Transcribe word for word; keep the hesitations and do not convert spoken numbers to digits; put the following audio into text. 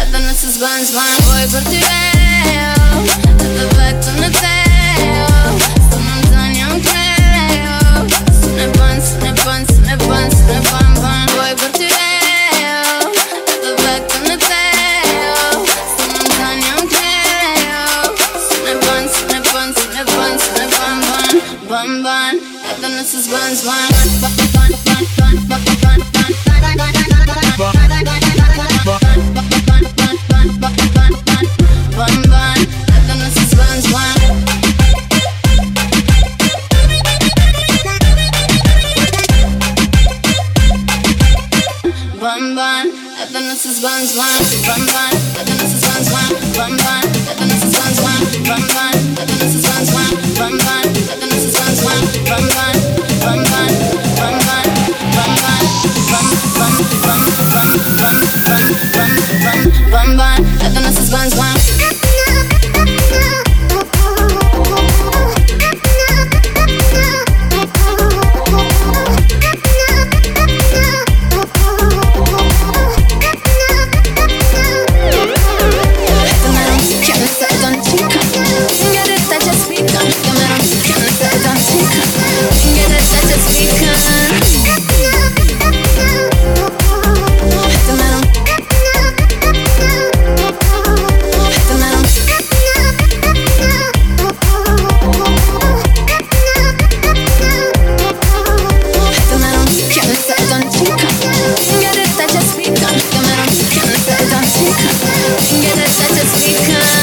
Esta noche es Vans Van. Voy por ti, veo, de perfecto no creo. Esta montaña no creo. Sono Vans, sono Vans, sono Vans, sono Van Van. Voy por ti, veo, de perfecto no creo. Esta montaña no creo. Sono Vans, sono Vans, sono Vans, sono Van Van. Van Van. Esta noche es Vans Van. Van, Van, Van, Van, Van, Van, Van. Bun bun, esta noche es Vans Van. Bun bun, esta noche es Vans Van. Bun bun, esta noche es Vans Van. Bun bun, esta noche es Vans Van. Bun bun, esta noche es Vans Van. Bun bun, bun bun, bun bun, bun bun, bun bun, bun bun, bun bun, bun bun, esta noche es Vans Van. Get it, that just become.